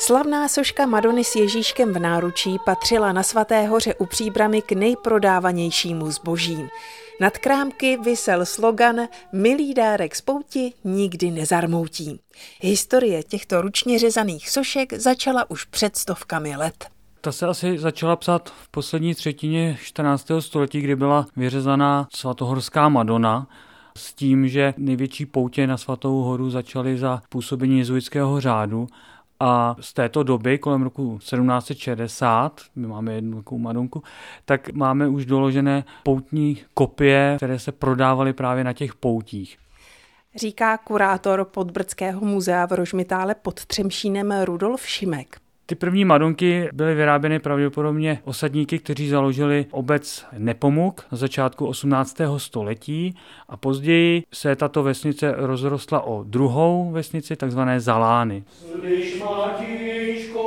Slavná soška Madony s Ježíškem v náručí patřila na Svaté hoře u Příbrami k nejprodávanějšímu zboží. Nad krámky visel slogan "Milý dárek z pouti nikdy nezarmoutí". Historie těchto ručně řezaných sošek začala už před stovkami let. Ta se asi začala psát v poslední třetině 14. století, kdy byla vyřezaná svatohorská Madona, s tím, že největší poutě na Svatou horu začaly za působení jezuitského řádu. A z této doby, kolem roku 1760, my máme jednu takovou Madonku, tak máme už doložené poutní kopie, které se prodávaly právě na těch poutích. Říká kurátor Podbrdského muzea v Rožmitále pod Třemšínem Rudolf Šimek. Ty první Madonky byly vyráběny pravděpodobně osadníky, kteří založili obec Nepomuk na začátku 18. století a později se tato vesnice rozrostla o druhou vesnici, takzvané Zalány. Slyš, Matíčko,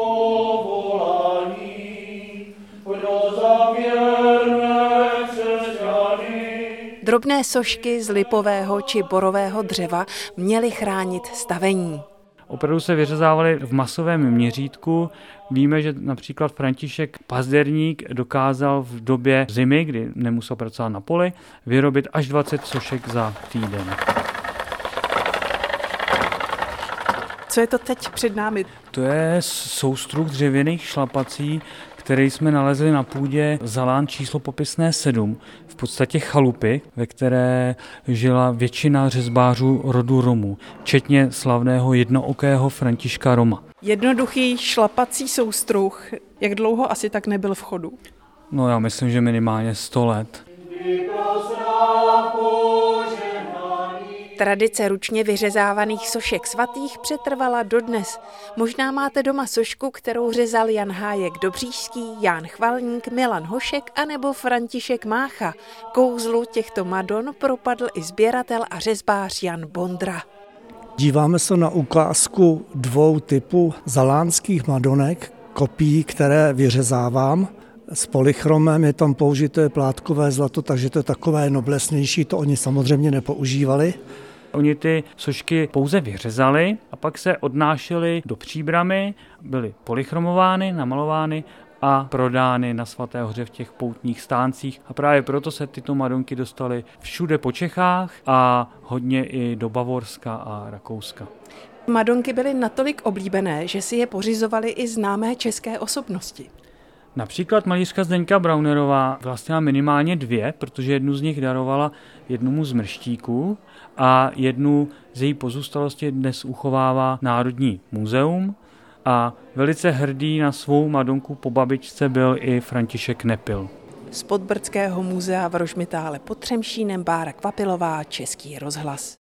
volání pro zavěrné křesťany. Drobné sošky z lipového či borového dřeva měly chránit stavení. Opravdu se vyřezávaly v masovém měřítku. Víme, že například František Pazderník dokázal v době zimy, kdy nemusel pracovat na poli, vyrobit až 20 sošek za týden. Co je to teď před námi? To je soustruh dřevěných šlapací, který jsme nalezli na půdě Zalán číslo popisné 7, v podstatě chalupy, ve které žila většina řezbářů rodu Romů, včetně slavného jednookého Františka Roma. Jednoduchý šlapací soustruh, jak dlouho asi tak nebyl v chodu? No já myslím, že minimálně 100 let. Tradice ručně vyřezávaných sošek svatých přetrvala dodnes. Možná máte doma sošku, kterou řezal Jan Hájek Dobříšský, Ján Chvalník, Milan Hošek anebo František Mácha. Kouzlu těchto Madon propadl i sběratel a řezbář Jan Bondra. Díváme se na ukázku dvou typů zalánských Madonek, kopií, které vyřezávám. S polychromem je tam použité plátkové zlato, takže to je takové noblesnější, to oni samozřejmě nepoužívali. Oni ty sošky pouze vyřezali a pak se odnášely do Příbramy, byly polychromovány, namalovány a prodány na Svaté hoře v těch poutních stáncích. A právě proto se tyto Madonky dostaly všude po Čechách a hodně i do Bavorska a Rakouska. Madonky byly natolik oblíbené, že si je pořizovaly i známé české osobnosti. Například malířka Zdeňka Braunerová vlastnila minimálně 2, protože jednu z nich darovala jednomu z mrštíků a jednu z její pozůstalosti dnes uchovává Národní muzeum a velice hrdý na svou Madonku po babičce byl i František Nepil. Z Podbrdského muzea v Rožmitále pod Třemšínem Bára Kvapilová, Český rozhlas.